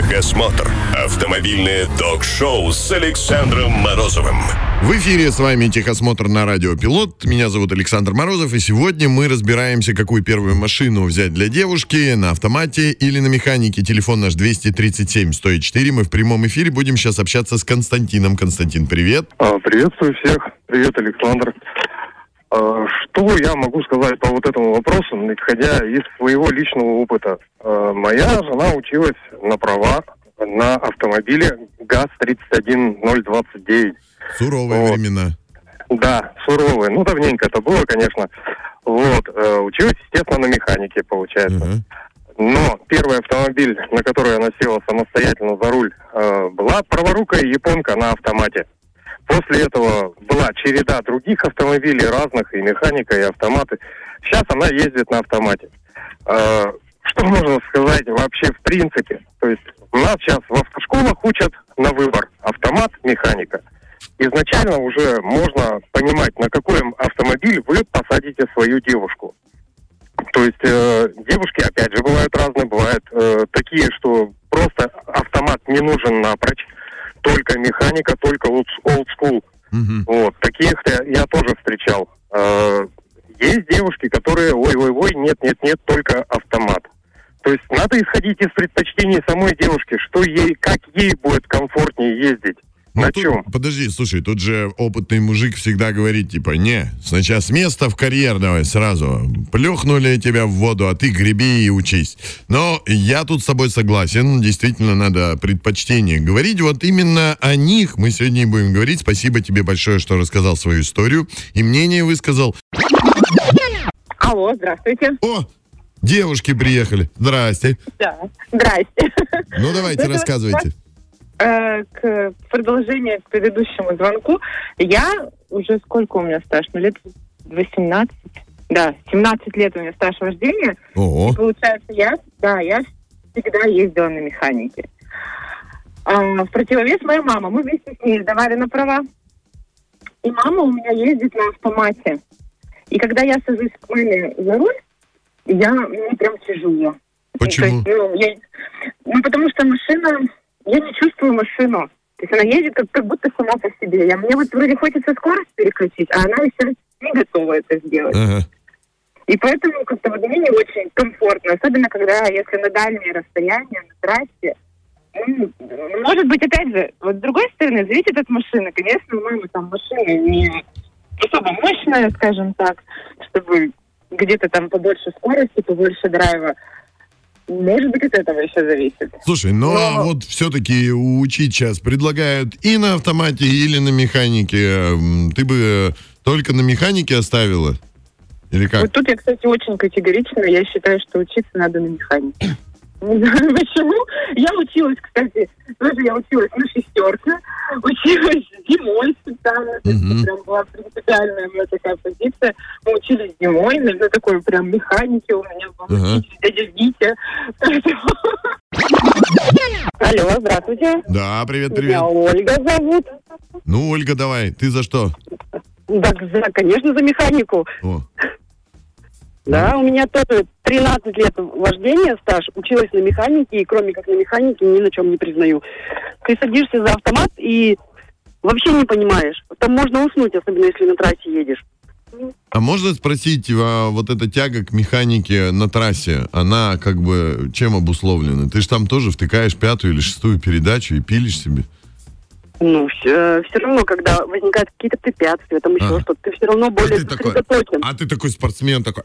Техосмотр. Автомобильное ток-шоу с Александром Морозовым. В эфире с вами Техосмотр на радио Пилот. Меня зовут Александр Морозов, и сегодня мы разбираемся, какую первую машину взять для девушки, на автомате или на механике. Телефон наш 237-104. Мы в прямом эфире будем сейчас общаться с Константином. Константин, привет. Приветствую всех. Привет, Александр. Что я могу сказать по вот этому вопросу, исходя из своего личного опыта? Моя жена училась на права на автомобиле ГАЗ-31029. Суровые времена. Да, суровые. Ну, давненько это было, конечно. Училась, естественно, на механике, получается. Но первый автомобиль, на который она села самостоятельно за руль, была праворукая японка на автомате. После этого была череда других автомобилей разных, и механика, и автоматы. Сейчас она ездит на автомате. Что можно сказать вообще в принципе? То есть у нас сейчас в автошколах учат на выбор автомат, механика. Изначально уже можно понимать, на какой автомобиль вы посадите свою девушку. То есть девушки, опять же, бывают разные, бывают такие, что просто автомат не нужен напрочь. Только механика, только old school. Таких я тоже встречал. Есть девушки, которые, нет, только автомат. То есть надо исходить из предпочтений самой девушки, как ей будет комфортнее ездить. На чем? Подожди, слушай, тут же опытный мужик всегда говорит, сначала с места в карьер давай сразу. Плюхнули тебя в воду, а ты греби и учись. Но я тут с тобой согласен, действительно надо предпочтение говорить. Вот именно о них мы сегодня и будем говорить. Спасибо тебе большое, что рассказал свою историю и мнение высказал. Алло, здравствуйте. О, девушки приехали. Здрасте. Да, здрасте. Ну, давайте, рассказывайте. К продолжению к предыдущему звонку, я уже сколько у меня стаж? Лет 18? Да, 17 лет у меня стаж вождения. Ого. И получается, я всегда ездила на механике. В противовес моя мама. Мы вместе с ней сдавали на права. И мама у меня ездит на автомате. И когда я сажусь к маме за руль, мне прям тяжело. Почему? То есть, потому что машина... Я не чувствую машину. То есть она едет как будто сама по себе. Мне вот вроде хочется скорость переключить, а она еще не готова это сделать. Ага. И поэтому как-то мне не очень комфортно. Особенно, если на дальние расстояния, на трассе. Может быть, опять же, вот с другой стороны, зависит от машины. Конечно, у мамы там машина не особо мощная, скажем так, чтобы где-то там побольше скорости, побольше драйва. Может быть, от этого еще зависит. Слушай, а вот все-таки учить сейчас предлагают и на автомате, или на механике. Ты бы только на механике оставила? Или как? Вот тут я, кстати, очень категорична. Я считаю, что учиться надо на механике. Не знаю почему. Я училась, кстати, на шестерке. Училась зимой специально. Это прям была принципиальная моя такая позиция. Мы учились зимой, на такой прям механике у меня был дядя Витя. Алло, здравствуйте. Да, привет. Меня Ольга зовут. Ну, Ольга, давай. Ты за что? Конечно, за механику. О. Да, у меня тоже 13 лет вождения стаж, училась на механике, и кроме как на механике ни на чем не признаю. Ты садишься за автомат и вообще не понимаешь. Там можно уснуть, особенно если на трассе едешь. А можно спросить, вот эта тяга к механике на трассе, она как бы чем обусловлена? Ты же там тоже втыкаешь 5-ю или 6-ю передачу и пилишь себе? Все равно, когда возникают какие-то препятствия, там еще что-то, ты все равно более сосредоточен. А ты такой спортсмен, такой...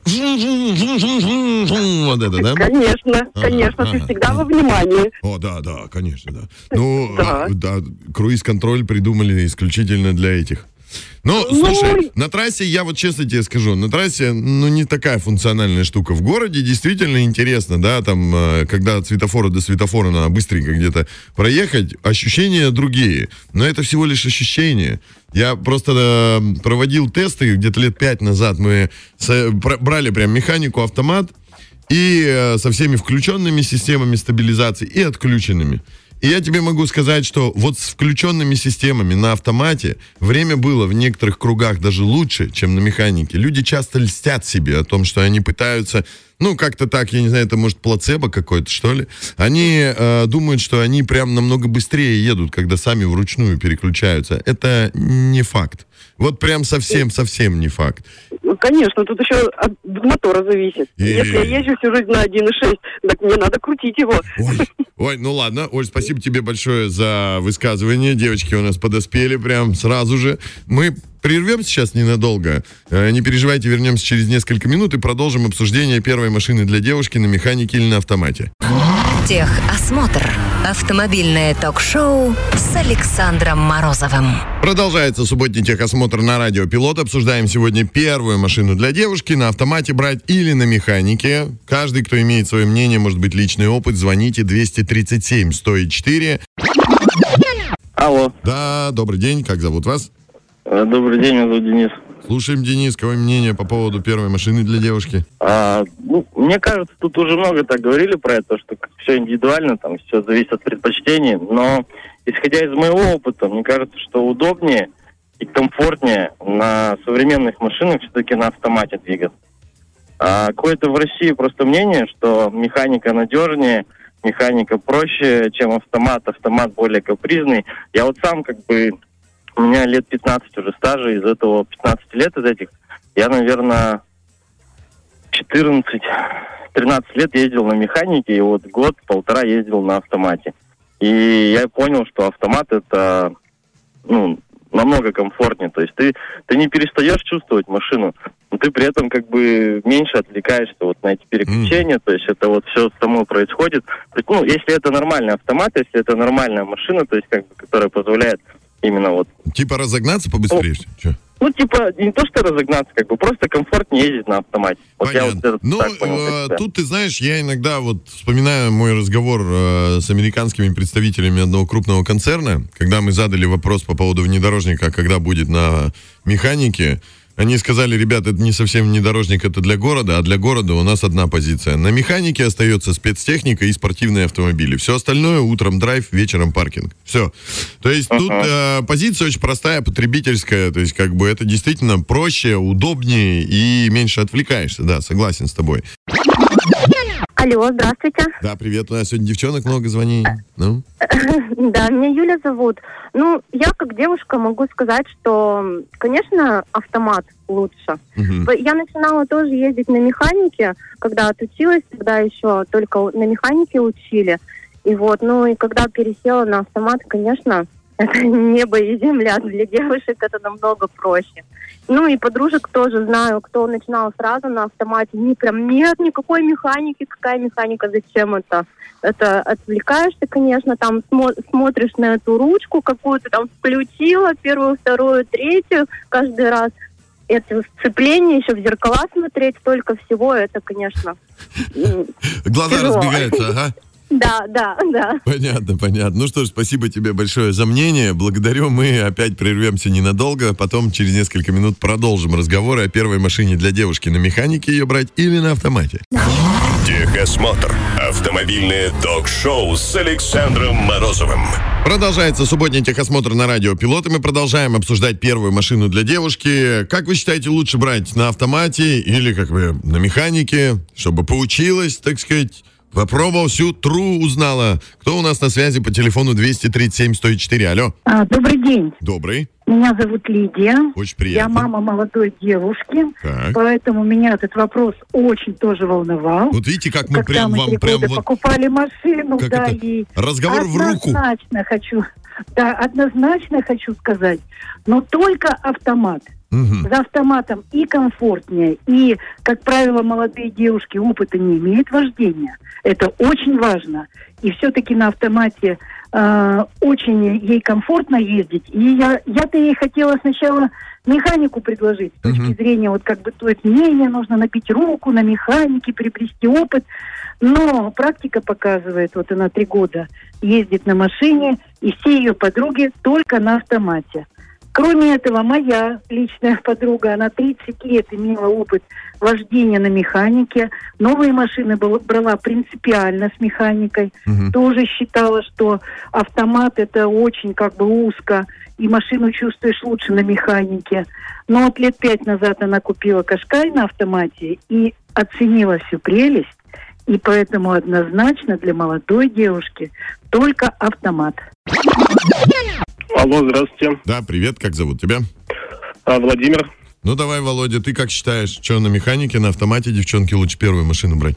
Вот это, да? Конечно, ты всегда во внимании. О, да, конечно, да. Да, круиз-контроль придумали исключительно для этих. Слушай, на трассе, я вот честно тебе скажу, на трассе, не такая функциональная штука. В городе действительно интересно, да, там, когда от светофора до светофора надо быстренько где-то проехать, ощущения другие. Но это всего лишь ощущения. Я просто проводил тесты где-то лет 5 назад. Мы брали прям механику, автомат, и со всеми включенными системами стабилизации, и отключенными. И я тебе могу сказать, что вот с включенными системами на автомате время было в некоторых кругах даже лучше, чем на механике. Люди часто льстят себе о том, что они пытаются, как-то так, я не знаю, это может плацебо какое-то, что ли. Они думают, что они прям намного быстрее едут, когда сами вручную переключаются. Это не факт. Вот прям совсем не факт. Ну, конечно, тут еще от мотора зависит. Если я езжу всю жизнь на 1.6, так мне надо крутить его. Ой, ну ладно. Оль, спасибо тебе большое за высказывание. Девочки у нас подоспели прям сразу же. Мы прервемся сейчас ненадолго. Не переживайте, вернемся через несколько минут и продолжим обсуждение первой машины для девушки на механике или на автомате. Техосмотр. Автомобильное ток-шоу с Александром Морозовым. Продолжается субботний техосмотр на радио Пилот. Обсуждаем сегодня первую машину для девушки. На автомате брать или на механике. Каждый, кто имеет свое мнение, может быть, личный опыт, звоните 237-104. Алло. Да, добрый день. Как зовут вас? Добрый день, меня зовут Денис. Слушаем, Денис, какое мнение по поводу первой машины для девушки? Мне кажется, тут уже много так говорили про это, что все индивидуально, там все зависит от предпочтений, но исходя из моего опыта, мне кажется, что удобнее и комфортнее на современных машинах все-таки на автомате двигаться. Какое-то в России просто мнение, что механика надежнее, механика проще, чем автомат более капризный. Я вот сам у меня лет 15 уже стажа, из этого 15 лет из этих, я, наверное, 14-13 лет ездил на механике, и вот год-полтора ездил на автомате. И я понял, что автомат это, намного комфортнее. То есть ты не перестаешь чувствовать машину, но ты при этом меньше отвлекаешься на эти переключения, то есть это все само происходит. То есть, если это нормальный автомат, если это нормальная машина, то есть которая позволяет именно Типа разогнаться побыстрее? Не то, что разогнаться, просто комфортнее ездить на автомате. Понятно. Тут, ты знаешь, я иногда вспоминаю мой разговор с американскими представителями одного крупного концерна, когда мы задали вопрос по поводу внедорожника, когда будет на механике. Они сказали: ребят, это не совсем внедорожник, это для города, а для города у нас одна позиция. На механике остается спецтехника и спортивные автомобили. Все остальное утром драйв, вечером паркинг. Все. То есть тут позиция очень простая, потребительская. То есть это действительно проще, удобнее и меньше отвлекаешься. Да, согласен с тобой. Алло, здравствуйте. Да, привет. У нас сегодня девчонок много звонит. Да, меня Юля зовут. Я как девушка могу сказать, что, конечно, автомат лучше. Я начинала тоже ездить на механике, когда отучилась, тогда еще только на механике учили. И и когда пересела на автомат, конечно, это небо и земля. Для девушек это намного проще. И подружек тоже знаю, кто начинал сразу на автомате. Нет никакой механики. Какая механика? Зачем это? Это отвлекаешься, конечно, там смотришь на эту ручку какую-то, там включила первую, вторую, третью каждый раз. Это сцепление, еще в зеркала смотреть, столько всего, это, конечно, глаза тяжело. Разбегаются, ага. Да. Понятно. Ну что ж, спасибо тебе большое за мнение. Благодарю. Мы опять прервемся ненадолго. Потом через несколько минут продолжим разговоры о первой машине для девушки. На механике ее брать или на автомате. Техосмотр. Автомобильное ток-шоу с Александром Морозовым. Продолжается субботний техосмотр на радио Пилот, и мы продолжаем обсуждать первую машину для девушки. Как вы считаете, лучше брать на автомате или на механике, чтобы поучилась, так сказать, попробовал, всю тру узнала? Кто у нас на связи по телефону 237-104? Алло. Добрый день. Добрый. Меня зовут Лидия. Очень приятно. Я мама молодой девушки. Так. Поэтому меня этот вопрос очень тоже волновал. Вот видите, как мы когда мы 3 года покупали машину, и разговор в руку. Однозначно хочу сказать, но только автомат. За автоматом и комфортнее, и, как правило, молодые девушки опыта не имеют вождения. Это очень важно. И все-таки на автомате очень ей комфортно ездить. И я-то ей хотела сначала механику предложить. С точки зрения, то есть мнение, нужно набить руку на механике, приобрести опыт. Но практика показывает, она 3 года ездит на машине, и все ее подруги только на автомате. Кроме этого, моя личная подруга, она 30 лет имела опыт вождения на механике. Новые машины брала принципиально с механикой. Тоже считала, что автомат это очень узко, и машину чувствуешь лучше на механике. Но вот лет 5 назад она купила Кашкай на автомате и оценила всю прелесть. И поэтому однозначно для молодой девушки только автомат. Алло, здравствуйте. Да, привет, как зовут тебя? Владимир. Ну давай, Володя, ты как считаешь, что на механике, на автомате девчонки лучше первую машину брать?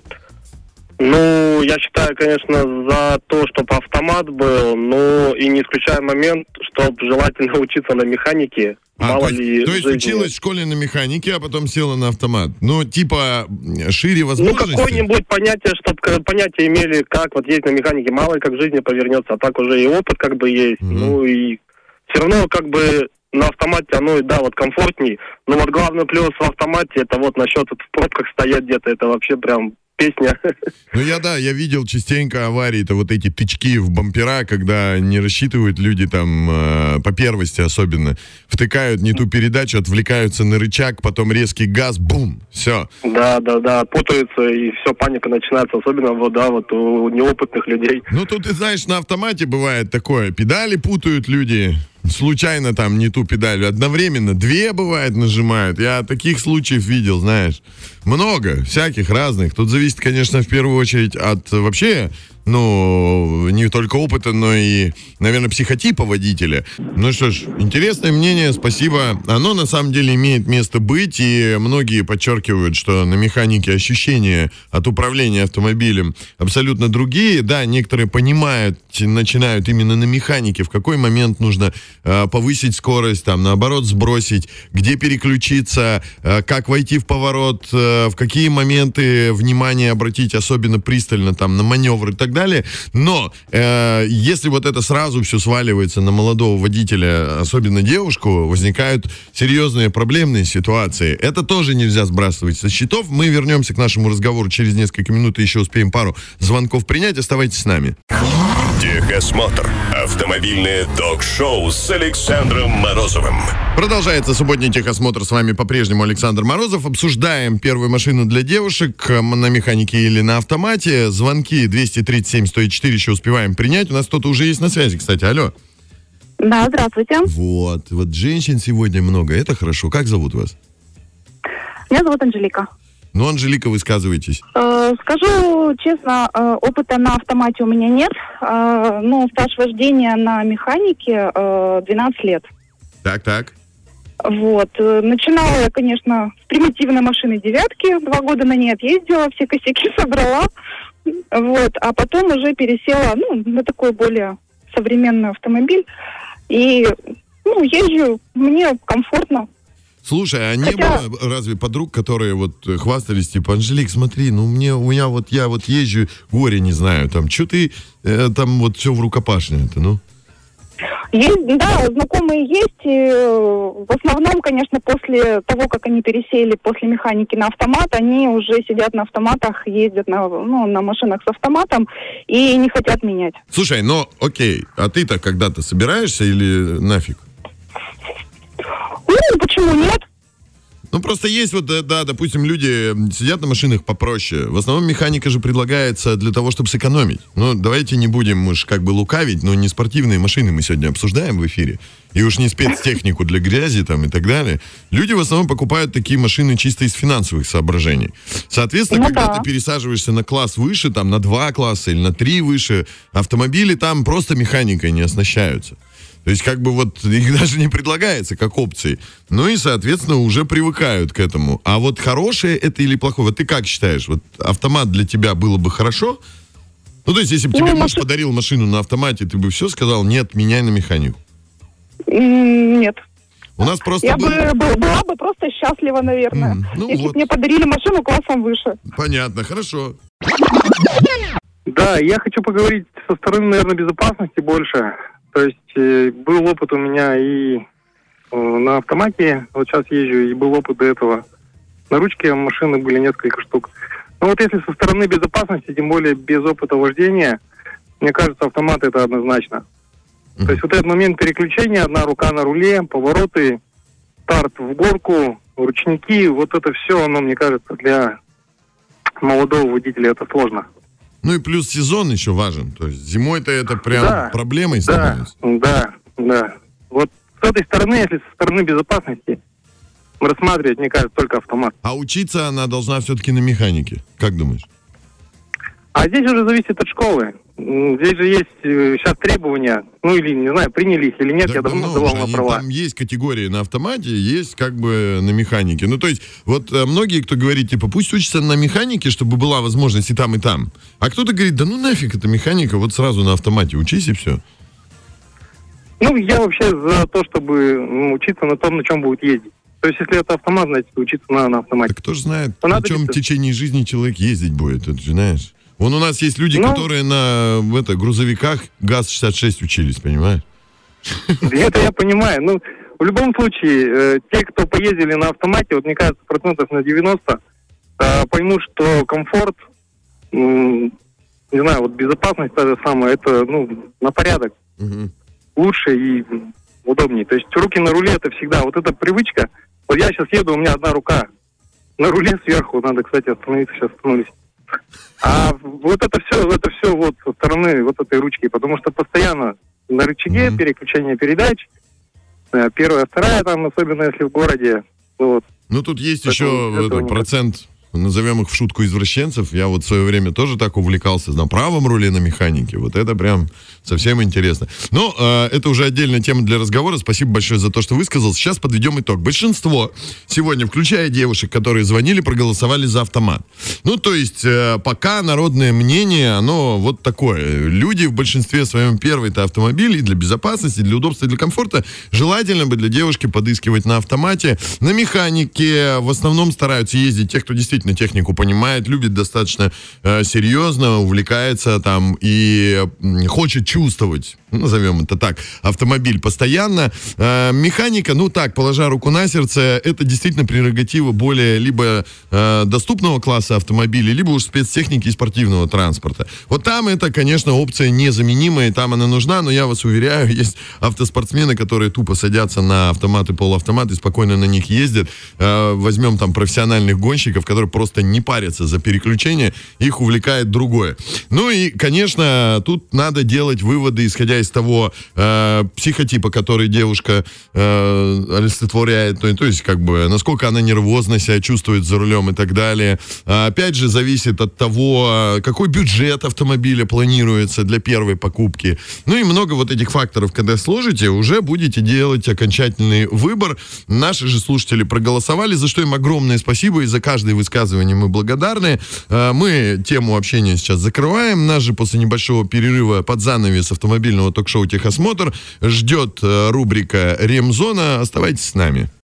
Ну, я считаю, конечно, за то, чтобы автомат был, но и не исключая момент, чтобы желательно учиться на механике. Мало ли то есть училась в школе на механике, а потом села на автомат. Ну, типа, шире возможности? Ну, какое-нибудь понятие, чтобы понятие имели, как вот есть на механике, мало ли как в жизни повернется, а так уже и опыт есть. Ну, и все равно на автомате оно, комфортней. Но вот главный плюс в автомате, это вот насчет в пробках стоять где-то, это вообще прям песня. Ну, я видел частенько аварии, это вот эти тычки в бампера, когда не рассчитывают люди там, по первости особенно, втыкают не ту передачу, отвлекаются на рычаг, потом резкий газ, бум, все. Да, путаются, и все, паника начинается, особенно у неопытных людей. Ну, тут, ты знаешь, на автомате бывает такое, педали путают люди, случайно там не ту педаль, одновременно 2 бывает нажимают. Я таких случаев видел, знаешь. Много, всяких разных. Тут зависит, конечно, в первую очередь от вообще, не только опыта, но и, наверное, психотипа водителя. Ну что ж, интересное мнение, спасибо. Оно на самом деле имеет место быть, и многие подчеркивают, что на механике ощущения от управления автомобилем абсолютно другие. Да, некоторые понимают, начинают именно на механике, в какой момент нужно повысить скорость, там, наоборот, сбросить, где переключиться, как войти в поворот, в какие моменты внимание обратить особенно пристально там на маневры и так далее. Но если вот это сразу все сваливается на молодого водителя, особенно девушку, возникают серьезные проблемные ситуации. Это тоже нельзя сбрасывать со счетов. Мы вернемся к нашему разговору через несколько минут и еще успеем пару звонков принять. Оставайтесь с нами. Техосмотр. Автомобильное ток-шоу с Александром Морозовым. Продолжается субботний техосмотр. С вами по-прежнему Александр Морозов. Обсуждаем первую машину для девушек на механике или на автомате. Звонки 237-104 еще успеваем принять. У нас кто-то уже есть на связи, кстати. Алло. Да, здравствуйте. Вот женщин сегодня много. Это хорошо. Как зовут вас? Меня зовут Анжелика. Ну, Анжелика, высказывайтесь. Скажу честно, опыта на автомате у меня нет, но стаж вождения на механике 12 лет. Так. Вот. Начинала я, конечно, с примитивной машины «девятки». 2 года на ней отъездила, все косяки собрала. Вот. А потом уже пересела, на такой более современный автомобиль. И, езжу, мне комфортно. Слушай, а не было разве подруг, которые хвастались, типа, Анжелик, смотри, я езжу, горе не знаю, там, что ты там все в рукопашное-то, Есть, да, знакомые есть. И в основном, конечно, после того, как они пересели после механики на автомат, они уже сидят на автоматах, ездят на машинах с автоматом и не хотят менять. Слушай, окей, а ты-то когда-то собираешься или нафиг? Почему нет? Просто есть допустим, люди сидят на машинах попроще. В основном механика же предлагается для того, чтобы сэкономить. Давайте не будем уж лукавить, но не спортивные машины мы сегодня обсуждаем в эфире. И уж не спецтехнику для грязи там и так далее. Люди в основном покупают такие машины чисто из финансовых соображений. Соответственно, когда ты пересаживаешься на класс выше, там на 2 класса или на 3 выше, автомобили там просто механикой не оснащаются. То есть, их даже не предлагается как опции. И, соответственно, уже привыкают к этому. А хорошее это или плохое? Ты как считаешь? Автомат для тебя было бы хорошо? То есть, если бы тебе муж подарил машину на автомате, ты бы все сказал, нет, меняй на механику? Нет. У нас просто Я была бы просто счастлива, наверное. Если бы мне подарили машину классом выше. Понятно, хорошо. Да, я хочу поговорить со стороны, наверное, безопасности больше. То есть был опыт у меня и на автомате, сейчас езжу, и был опыт до этого. На ручке машины были несколько штук. Если со стороны безопасности, тем более без опыта вождения, мне кажется, автомат это однозначно. То есть вот этот момент переключения, одна рука на руле, повороты, старт в горку, ручники, вот это все, оно, мне кажется, для молодого водителя это сложно. Ну и плюс сезон еще важен. То есть зимой-то это прям проблемой становится. Да. Вот с этой стороны, если со стороны безопасности, рассматривать, мне кажется, только автомат. А учиться она должна все-таки на механике. Как думаешь? А здесь уже зависит от школы. Здесь же есть сейчас требования, ну или, не знаю, приняли их или нет, я давно сдавал на права. Там есть категории на автомате, есть как бы на механике. Ну то есть, вот многие, кто говорит, типа, пусть учатся на механике, чтобы была возможность и там, и там. А кто-то говорит, да ну нафиг эта механика, вот сразу на автомате учись и все. Ну, я вообще за то, чтобы учиться на том, на чем будет ездить. То есть, если это автомат, значит, учиться на автомате. Так кто же знает, на чем в течение жизни человек ездить будет, ты же знаешь. Вон у нас есть люди, которые на грузовиках ГАЗ-66 учились, понимаешь? Это я понимаю. Ну, в любом случае, те, кто поездили на автомате, вот мне кажется, процентов на 90, поймут, что комфорт, не знаю, вот безопасность та же самая, это, на порядок лучше и удобнее. То есть руки на руле это всегда, вот эта привычка. Вот я сейчас еду, у меня одна рука на руле сверху, надо, кстати, остановиться, сейчас остановлюсь. А вот это все вот со стороны вот этой ручки, потому что постоянно на рычаге переключение передач, первая, вторая, там, особенно если в городе. Вот. Ну, тут есть еще процент, назовем их в шутку, извращенцев. Я вот в свое время тоже так увлекался на правом руле, на механике. Вот это прям совсем интересно. Но это уже отдельная тема для разговора. Спасибо большое за то, что высказал. Сейчас подведем итог. Большинство сегодня, включая девушек, которые звонили, проголосовали за автомат. Ну, то есть, пока народное мнение, оно вот такое. Люди в большинстве своем первый это автомобиль, и для безопасности, для удобства, для комфорта. Желательно бы для девушки подыскивать на автомате. На механике в основном стараются ездить те, кто действительно технику понимает, любит достаточно серьезно, увлекается там и хочет чувствовать, назовем это так, автомобиль постоянно. Механика, положа руку на сердце, это действительно прерогатива более либо доступного класса автомобилей, либо уж спецтехники и спортивного транспорта. Вот там это, конечно, опция незаменимая, там она нужна, но я вас уверяю, есть автоспортсмены, которые тупо садятся на автоматы, полуавтоматы, спокойно на них ездят. Возьмем там профессиональных гонщиков, которые просто не парятся за переключение, их увлекает другое. Ну и, конечно, тут надо делать выводы, исходя из того психотипа, который девушка олицетворяет, то есть, как бы, насколько она нервозно себя чувствует за рулем и так далее. Опять же, зависит от того, какой бюджет автомобиля планируется для первой покупки. Ну и много вот этих факторов, когда сложите, уже будете делать окончательный выбор. Наши же слушатели проголосовали, за что им огромное спасибо, и за каждое высказывание мы благодарны. Мы тему общения сейчас закрываем. Нас же после небольшого перерыва под занавес автомобильного ток-шоу «Техосмотр» ждет рубрика «Ремзона». Оставайтесь с нами.